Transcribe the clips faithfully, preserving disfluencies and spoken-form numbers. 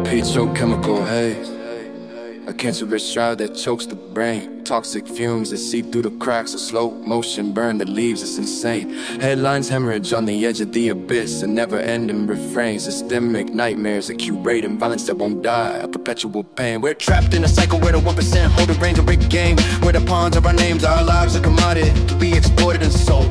Petrochemical haze, a cancerous shroud that chokes the brain. Toxic fumes that seep through the cracks, a slow motion burn that leaves us insane. Headlines hemorrhage on the edge of the abyss, a never-ending refrain. Systemic nightmares, acute rating, violence that won't die, a perpetual pain. We're trapped in a cycle where the one percent hold the reins of rigged game, where the pawns of our names, our lives are commodity to be exploited and sold.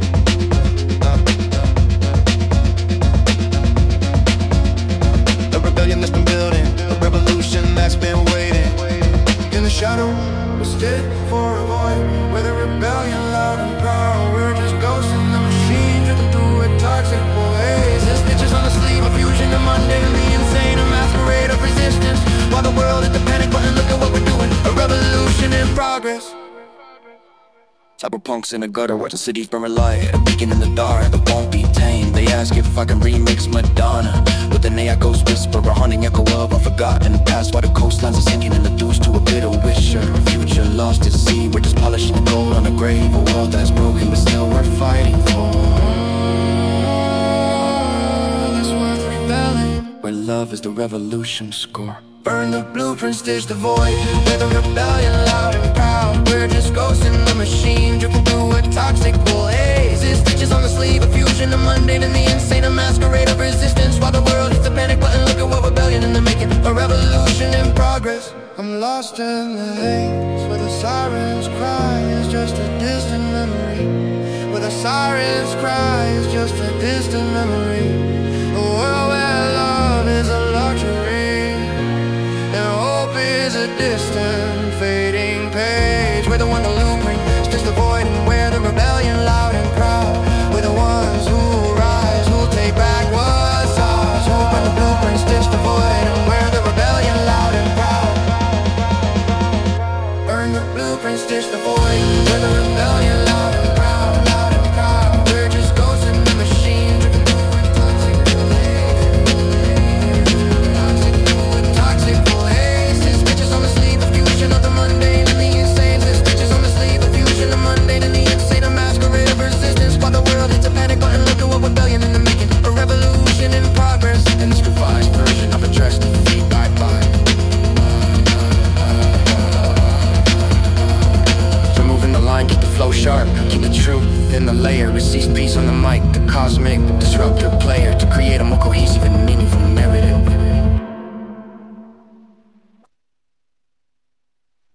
A rebellion that's been building, a revolution that's been waiting. In the shadow, we're stood for a void, where the rebellion loud and proud. We're just ghosts in the machine, driven through a toxic haze. There's stitches on the sleeve, a fusion of mundane, the insane, a masquerade of resistance. While the world is the panic button, look at what we're doing, a revolution in progress. Cyberpunks in the gutter, watching cities burn alight, a beacon in the dark that won't be tamed. They ask if I can remix Madonna with an A I ghost whisper, a haunting echo of a forgotten past. While the coastlines are sinking and reduced to a bitter wish, a future lost at sea. We're just polishing the gold on a grave, a world that's broken but still we're fighting for. That's worth rebelling, where love is the revolution score. Burn the blueprints, stitch the void, with a rebellion loud and proud. We're just ghosts in the machine, dripping through a toxic haze. There's stitches on the sleeve, a fusion of mundane and the insane, a masquerade of resistance. While the world hits the panic button, look at what rebellion in the making, a revolution in progress. I'm lost in the haze, where the sirens cry is just a distant memory. Where the sirens cry is just a distant memory. A world where love is a luxury, is a distant, fading page. We're the one to blueprint, stitch the void, and we're the rebellion loud and proud. We're the ones who rise, who'll take back what's ours. Who burn the blueprint, stitch the void, and we're the rebellion loud and proud. Burn the blueprint, stitch the void, we're the rebellion loud and proud, loud and proud. We're just ghosts in the machine, driven through a toxic haze, toxic haze. On the sleeve, a fusion of the mundane and the insane. There's stitches on the sleeve, a fusion of mundane and the insane, a masquerade of resistance. While the world hits a panic button, look at what rebellion in the making, a revolution in progress. In this revised version of a dress to feet by bye. Removing the line, keep the flow sharp, keep the truth in the layer. Receives peace on the mic, the cosmic disruptor player, to create a